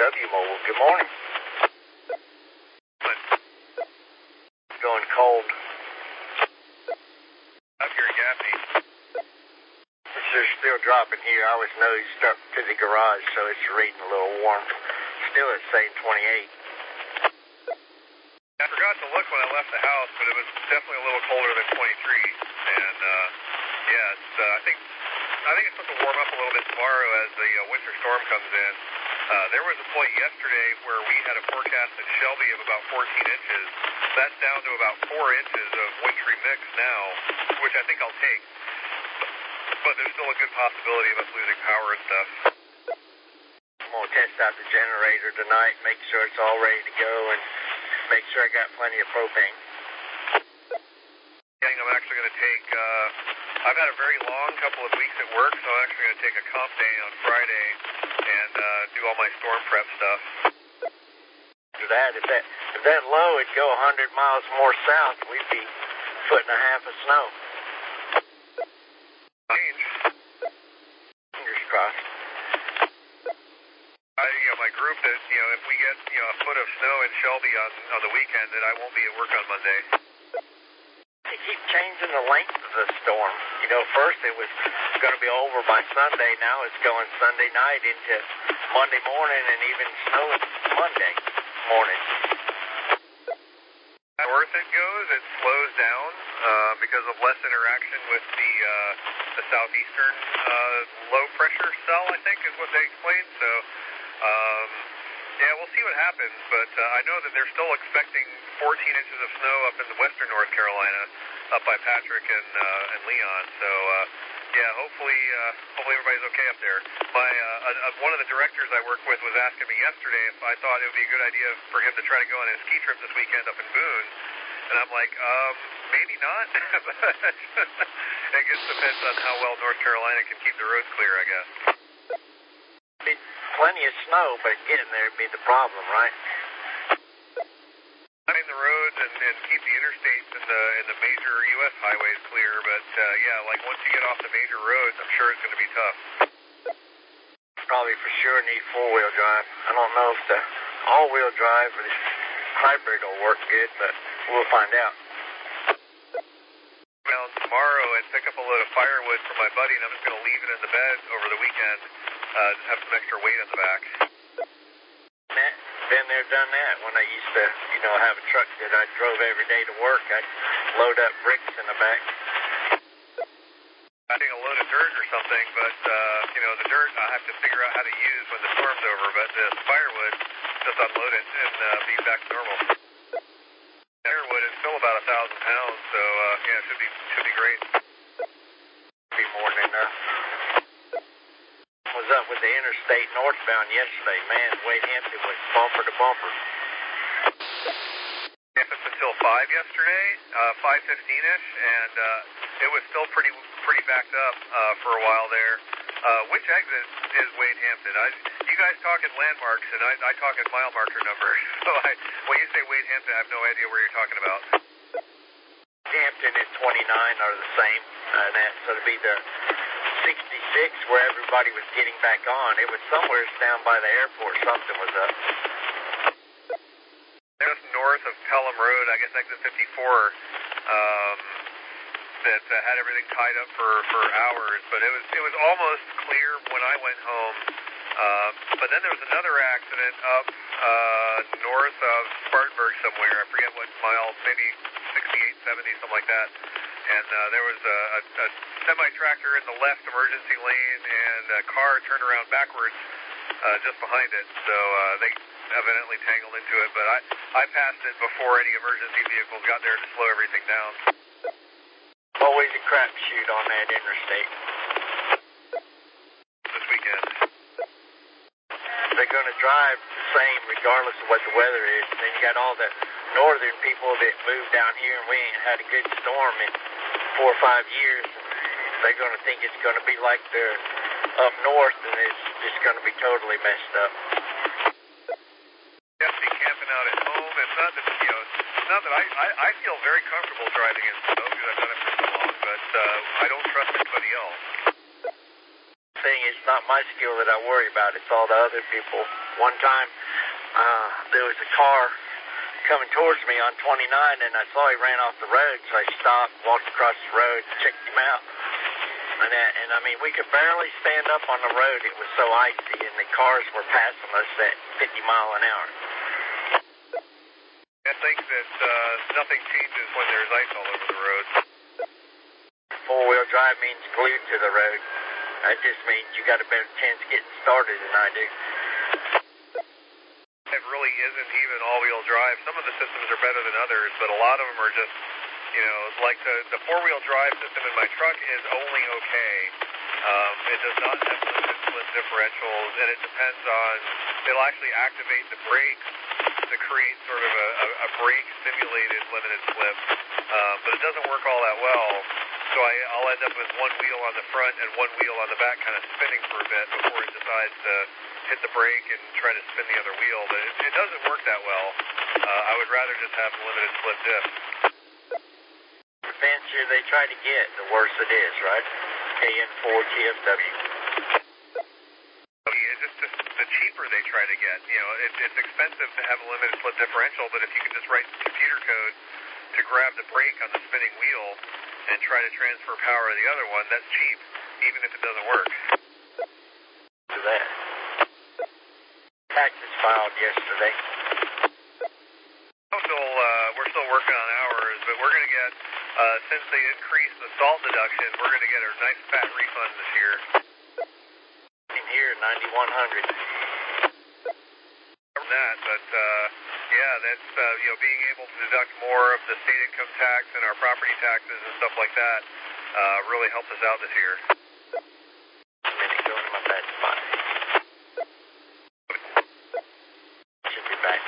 W Mobile. Good morning. Going cold. Up here, Gaffney. It's still dropping here. I always know you start to the garage, so it's reading a little warm. Still it's saying 28. I forgot to look when I left the house, but it was definitely a little colder than 23. And yeah, it's, I think it's supposed to warm up a little bit tomorrow as the winter storm comes in. There was a point yesterday where we had a forecast in Shelby of about 14 inches. That's down to about 4 inches of wintry mix now, which I think I'll take. But there's still a good possibility of us losing power and stuff. I'm going to test out the generator tonight, make sure it's all ready to go, and make sure I got plenty of propane. I'm actually going to take, I've had a very long couple of weeks at work, so I'm actually going to take a comp day on Friday and do all my storm prep stuff. After that, if that low would go 100 miles more south, we'd be a foot and a half of snow. Fingers crossed. My group that, if we get, a foot of snow in Shelby on the weekend, then I won't be at work on Monday. They keep changing the length of the storm. First it was going to be over by Sunday. Now it's going Sunday night into Monday morning and even snow Monday morning. North it goes, it slows down because of less interaction with the southeastern low pressure cell, I think is what they explained. So, yeah, we'll see what happens, but I know that they're still expecting 14 inches of snow up in the western North Carolina, up by Patrick and Leon. So, yeah, hopefully everybody's okay up there. One of the directors I work with was asking me yesterday if I thought it would be a good idea for him to try to go on a ski trip this weekend up in Boone, and I'm like, maybe not. It just depends on how well North Carolina can keep the roads clear, I guess. Plenty of snow, but getting there would be the problem, right? I mean, the roads and keep the interstates and the major U.S. highways clear, but yeah, like once you get off the major roads, I'm sure it's going to be tough. Probably for sure need four-wheel drive. I don't know if the all-wheel drive or the hybrid will work good, but we'll find out. Down tomorrow and pick up a load of firewood for my buddy, and I'm just going to leave it in the bed over the weekend. Just have some extra weight on the back. Been there, done that. When I used to, have a truck that I drove every day to work, I'd load up bricks in the back. I think a load of dirt or something, but, the dirt I have to figure out how to use when the storm's over, but the firewood, just unload it and be back to normal. Firewood is still about 1,000 pounds, so, yeah, it should be great. Be more than enough. Was up with the interstate northbound yesterday. Man, Wade Hampton was bumper to bumper. Campus until 5 yesterday, 5:15ish, and it was still pretty backed up for a while there. Which exit is Wade Hampton? You guys talk in landmarks, and I talk in mile marker numbers. So when you say Wade Hampton, I have no idea where you're talking about. Hampton and 29 are the same. So it'd be the 66 where everybody was getting back on. It was somewhere down by the airport. Something was up. Just north of Pelham Road, I guess exit 54, that had everything tied up for hours. But it was almost clear when I went home. But then there was another accident up north of Spartanburg somewhere. I forget what mile, maybe 68, 70, something like that. And there was a semi-tractor in the left emergency lane and a car turned around backwards just behind it. So they evidently tangled into it. But I passed it before any emergency vehicles got there to slow everything down. Always a crapshoot on that interstate. This weekend. They're going to drive the same regardless of what the weather is. And then you got all the northern people that moved down here, and we ain't had a good storm in 4 or 5 years. They're going to think it's going to be like they're up north, and it's just going to be totally messed up. You have to be camping out at home. It's not that, it's not that I feel very comfortable driving in snow because I've done it for so long, but I don't trust anybody else. thing. It's not my skill that I worry about. It's all the other people. One time, there was a car coming towards me on 29, and I saw he ran off the road, so I stopped, walked across the road, checked him out. And I mean, we could barely stand up on the road. It was so icy, and the cars were passing us at 50 miles an hour. I think that nothing changes when there's ice all over the road. Four-wheel drive means glued to the road. That just means you got a better chance of getting started than I do. It really isn't even all-wheel drive. Some of the systems are better than others, but a lot of them are just, you know, like the four-wheel drive system in my truck is only okay. It does not have limited slip differentials, and it depends on, it'll actually activate the brakes to create sort of a brake-simulated limited slip, but it doesn't work all that well. So I'll end up with one wheel on the front and one wheel on the back kind of spinning for a bit before it decides to hit the brake and try to spin the other wheel. But it doesn't work that well. I would rather just have limited slip diff. The fancier they try to get, the worse it is, right? KN4 TFW. Just the cheaper they try to get. You know, it's expensive to have a limited slip differential, but if you can just write the computer code to grab the brake on the spinning wheel and try to transfer power to the other one, that's cheap, even if it doesn't work. To that. Taxes filed yesterday. We're still working on ours, but we're going to get, since they increased the salt deduction, we're going to get a nice fat refund this year. In here, 9,100. That, but yeah, that's you know, being able to deduct more of the state income tax and our property taxes and stuff like that really helped us out this year. A minute, go to my bad spot. Should be back.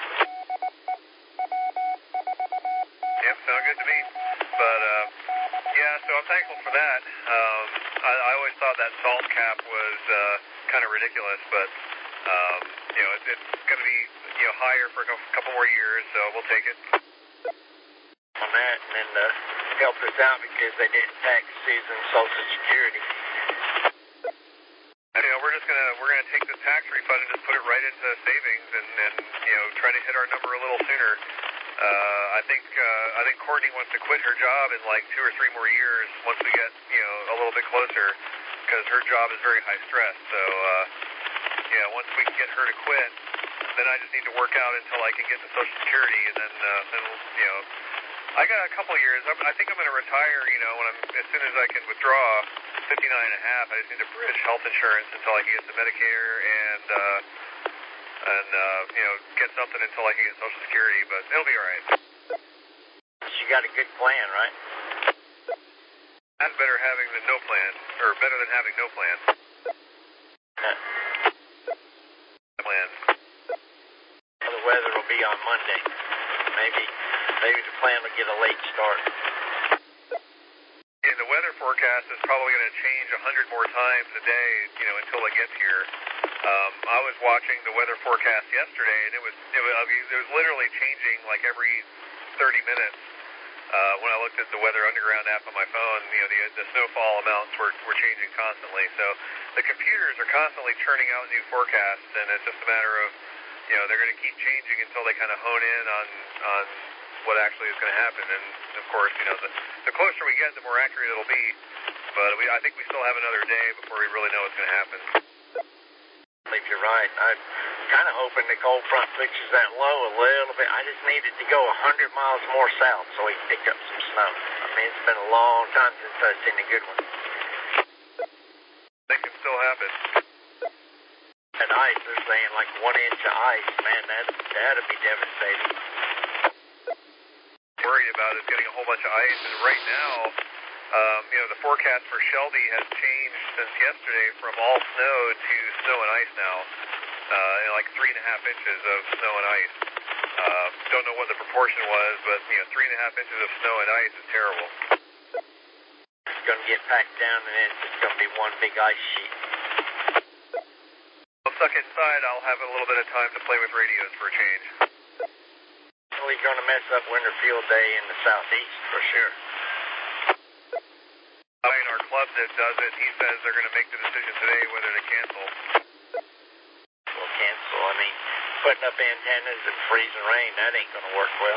Yep, sound good to me. But yeah, so I'm thankful for that. I always thought that salt cap was kind of ridiculous, but you know, it's going to be, you know, higher for a couple more years, so we'll take it. On that, and then helped us out because they didn't tax Susan's Social Security. You know, we're gonna take the tax refund and just put it right into savings, and you know, try to hit our number a little sooner. I think Courtney wants to quit her job in like 2 or 3 more years once we get, you know, a little bit closer, because her job is very high stress. So yeah, once we can get her to quit, then I just need to work out until I can get to Social Security, and then you know, I got a couple years. I think I'm going to retire, you know, as soon as I can withdraw 59 and a half. I just need to bridge health insurance until I can get to Medicare and you know, get something until I can get Social Security, but it'll be all right. She got a good plan, right? That's better having than no plan, or better than having no plan. Plan. Well, the weather will be on Monday. Maybe the plan will get a late start. And the weather forecast is probably going to change 100 more times a day, you know, until it gets here. I was watching the weather forecast yesterday, and it was literally changing like every 30 minutes. When I looked at the Weather Underground app on my phone, you know, the snowfall amounts were changing constantly. So the computers are constantly churning out new forecasts, and it's just a matter of, you know, they're going to keep changing until they kind of hone in on what actually is going to happen. And of course, you know, the closer we get, the more accurate it'll be. But I think we still have another day before we really know what's going to happen. I think you're right. I'm kind of hoping the cold front pushes that low a little bit. I just need it to go 100 miles more south so we can pick up some snow. I mean, it's been a long time since I've seen a good one. That can still happen. That ice, they're saying like 1 inch of ice. Man, that'd be devastating. Worried about is getting a whole bunch of ice, and right now, you know, the forecast for Shelby has changed since yesterday from all snow to snow and ice now, like 3.5 inches of snow and ice. Don't know what the proportion was, but you know, 3.5 inches of snow and ice is terrible. It's going to get packed down, and then it's just going to be one big ice sheet. Well, stuck inside, I'll have a little bit of time to play with radios for a change. Really going to mess up winter field day in the southeast for sure. In our club that does it, he says they're going to make the decision today whether to cancel. Well, cancel. I mean, putting up antennas in freezing rain, that ain't going to work well.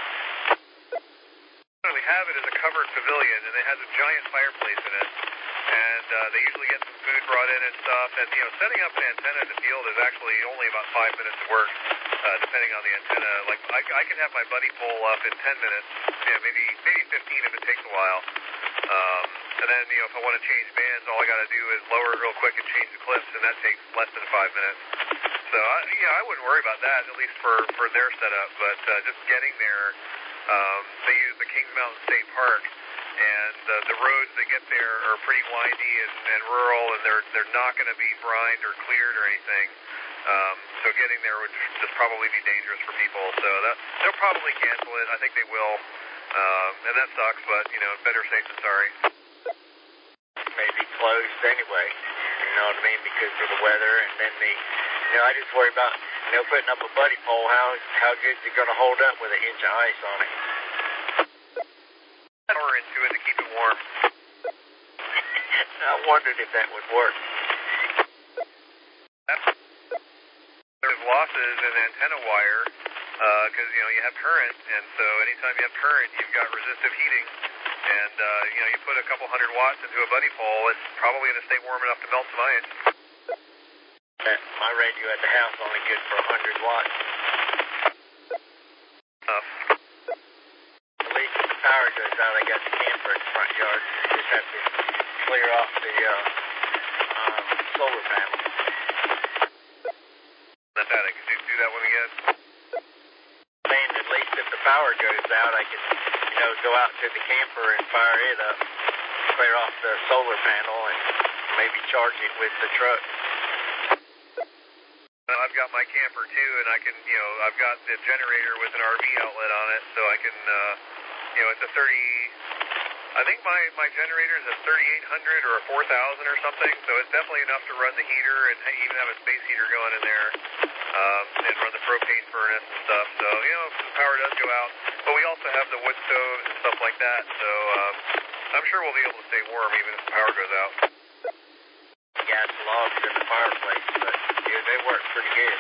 We have it as a covered pavilion, and it has a giant fireplace in it. And they usually get some food brought in and stuff. And, setting up an antenna in the field is actually only about 5 minutes of work, depending on the antenna. Like, I can have my buddy pole up in 10 minutes, maybe 15 if it takes a while. And then, if I want to change bands, all I got to do is lower it real quick and change the clips, and that takes less than 5 minutes. So, I wouldn't worry about that, at least for their setup. But just getting there, they use the Kings Mountain State Park, and the roads that get there are pretty windy and rural, and they're not going to be brined or cleared or anything. So getting there would just probably be dangerous for people. So they'll probably cancel it. I think they will. And that sucks, but, better safe than sorry. Maybe closed anyway, you know what I mean, because of the weather, and then I just worry about, putting up a buddy pole, how good is it going to hold up with an inch of ice on it? Power into it to keep it warm. I wondered if that would work. There's losses in antenna wire, because, you have current, and so anytime you have current, you've got resistive heating. And, you put a couple 100 watts into a buddy pole, it's probably going to stay warm enough to melt some ice. My radio at the house only good for 100 watts. At least if the power goes out, I got the camper in the front yard. You just have to clear off the solar panel. That's that. Could you do that one again? Saying at least if the power goes out, I can, go out to the camper and fire it up, clear off the solar panel, and maybe charge it with the truck. I've got my camper too, and I can, I've got the generator with an RV outlet on it, so I can, it's a 30, I think my generator is a 3800 or a 4000 or something, so it's definitely enough to run the heater and even have a space heater going in there, and run the propane furnace and stuff. So, if the power does go out, but we also have the wood stoves and stuff like that, so I'm sure we'll be able to stay warm even if the power goes out. Gas logs in the fireplace, but they work pretty good.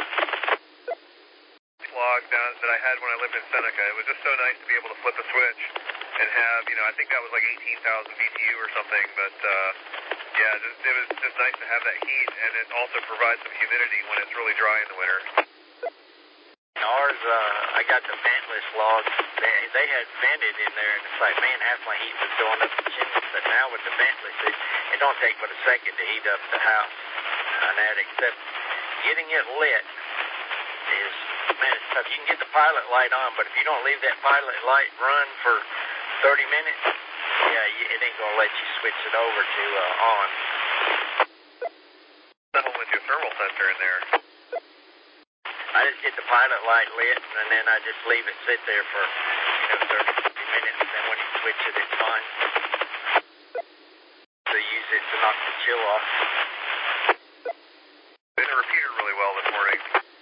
Logs down that I had when I lived in Seneca, it was just so nice to be able to flip a switch and have, I think that was like 18,000 BTU or something, but it was just nice to have that heat, and it also provides some humidity when it's really dry in the winter. Ours, I got the ventless logs. They had vented in there, and it's like, man, half my heat was going up the chimney. But now with the ventless, it don't take but a second to heat up the house on that, except getting it lit is, man, it's tough. You can get the pilot light on, but if you don't leave that pilot light run for 30 minutes, it ain't going to let you switch it over to on. Settle with your thermal sensor in there. I just get the pilot light lit, and then I just leave it sit there for, 30, 50 minutes, and then when you switch it, it's fine. So use it to knock the chill off. Didn't repeat it really well this morning.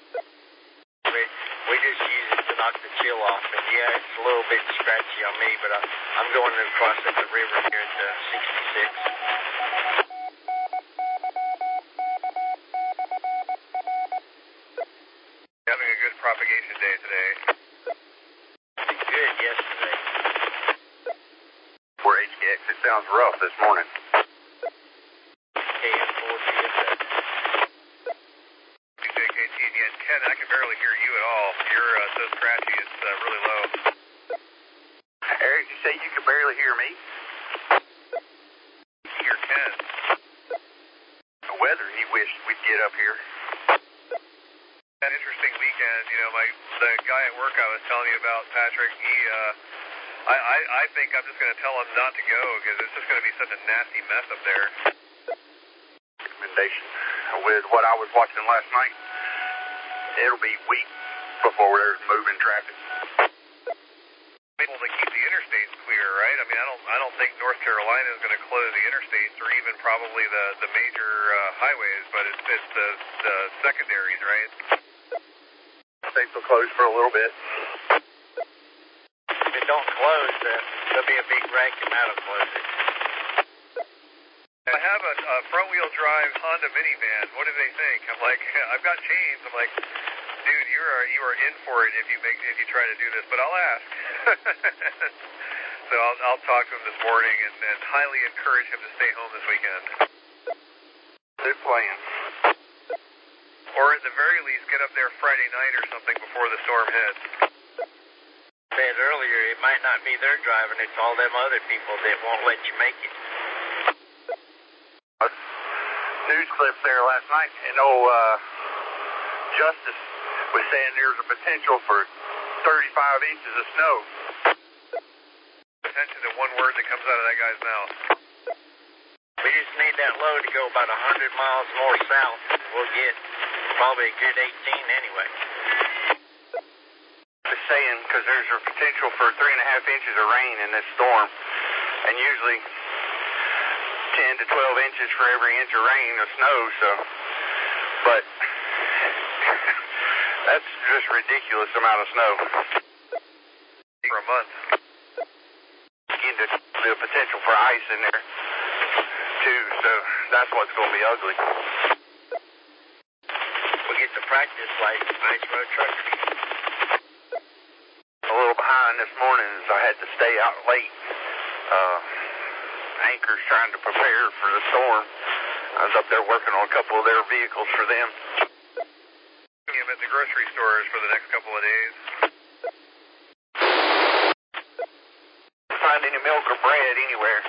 We just use it to knock the chill off, and it's a little bit scratchy on me, but I'm going across at the river here at the 66. Having a good propagation day today. Good yesterday. For HKX, it sounds rough this morning. KKT again. Ken, I can barely hear you at all. You're so scratchy, it's really low. Eric, you say you can barely hear me? Hear Ken. The weather, he wished we'd get up here. An interesting weekend, the guy at work I was telling you about, Patrick, I think I'm just going to tell him not to go because it's just going to be such a nasty mess up there. Recommendation. With what I was watching last night, it'll be weeks before there's moving traffic. Able to keep the interstates clear, right? I mean, I don't think North Carolina is going to close the interstates or even probably the major highways, but it's the secondaries, right? States will close for a little bit. If it don't close, there'll be a big wreck and that'll close it. I have a front-wheel drive Honda minivan. What do they think? I'm like, I've got chains. I'm like, dude, you are in for it if you try to do this. But I'll ask. So I'll talk to him this morning and highly encourage him to stay home this weekend. Good plan. Or at the very least, get up there Friday night or something before the storm hits. Said earlier, it might not be their driving, it's all them other people that won't let you make it. News clip there last night, and Justice was saying there's a potential for 35 inches of snow. Attention to one word that comes out of that guy's mouth. We just need that low to go about 100 miles north south. We'll get probably a good 18 anyway. Just saying, because there's a potential for 3.5 inches of rain in this storm, and usually 10 to 12 inches for every inch of rain or snow, so, but that's just ridiculous amount of snow. For a month. The potential for ice in there, too, so that's what's going to be ugly. We get to practice like ice road truckers. A little behind this morning as I had to stay out late. Anchor's trying to prepare for the storm. I was up there working on a couple of their vehicles for them. I'm at the grocery stores for the next couple of days. Find any milk or bread anywhere?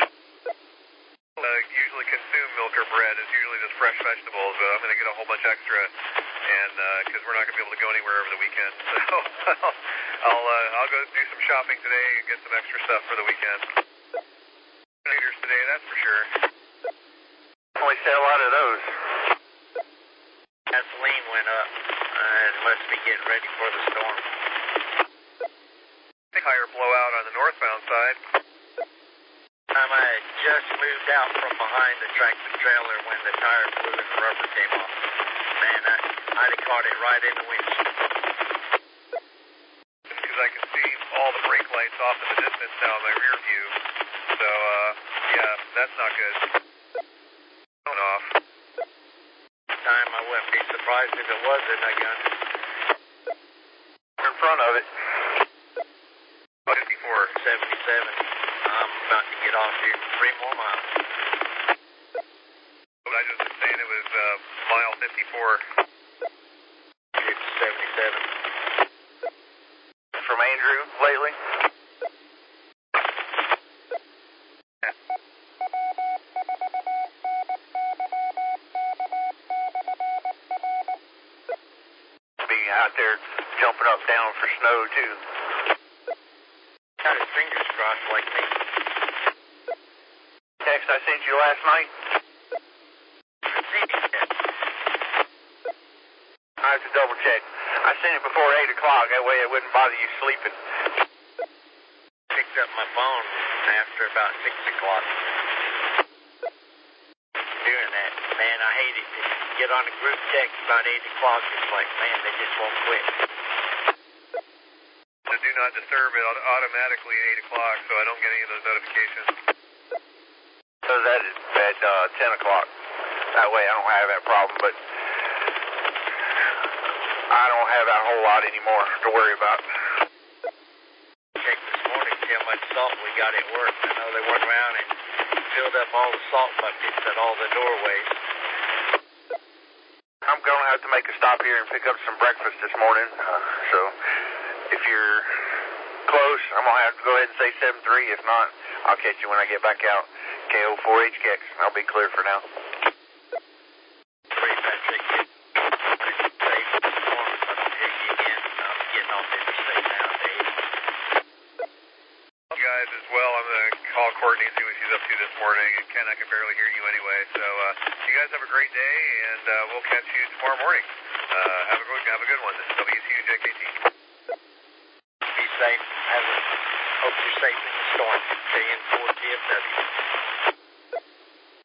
Usually consume milk or bread. It's usually just fresh vegetables, but I'm going to get a whole bunch extra, and because we're not going to be able to go anywhere over the weekend, so I'll go do some shopping today and get some extra stuff for the weekend. Leaders today, that's for sure. Only sell a lot of those. Gasoline went up, and must be getting ready for the storm. Tire blowout on the northbound side. I had just moved out from behind the tractor trailer when the tire flew and the rubber came off. Man, I'd have caught it right in the windshield. Because I can see all the brake lights off in the distance now in my rear view. So, yeah, that's not good. Going off. Time I wouldn't be surprised if it wasn't a gun. In front of it. 54. 77. I'm about to get off here 3 more miles. I just was saying it was mile 54. It's 77. From Andrew lately? Be out there jumping up down for snow too. Got his fingers crossed like me. Text I sent you last night? I haven't seen it yet. I have to double check. I sent it before 8 o'clock, that way it wouldn't bother you sleeping. Picked up my phone after about 6 o'clock. Doing that, man, I hate it. Get on a group text about 8 o'clock, it's like, man, they just won't quit. To do not disturb it automatically at 8 o'clock, so I don't get any of those notifications. So that is at 10 o'clock. That way I don't have that problem, but I don't have that whole lot anymore to worry about. Checked this morning, see how much salt we got at work. I know they went around and filled up all the salt buckets at all the doorways. I'm going to have to make a stop here and pick up some breakfast this morning, so if you're close, I'm going to have to go ahead and say 7-3. If not, I'll catch you when I get back out. KO4HKX. I'll be clear for now. Great, Patrick. Safe in the storm. If I don't hear you again, I'm getting off interstate nowadays. You guys as well. I'm going to call Courtney and see what she's up to this morning. And Ken, I can barely hear you anyway. So you guys have a great day, and we'll catch you tomorrow morning. Have a good one. This is WCUJKT. Be safe. Hope you're safe in the storm. Stay in for TFW.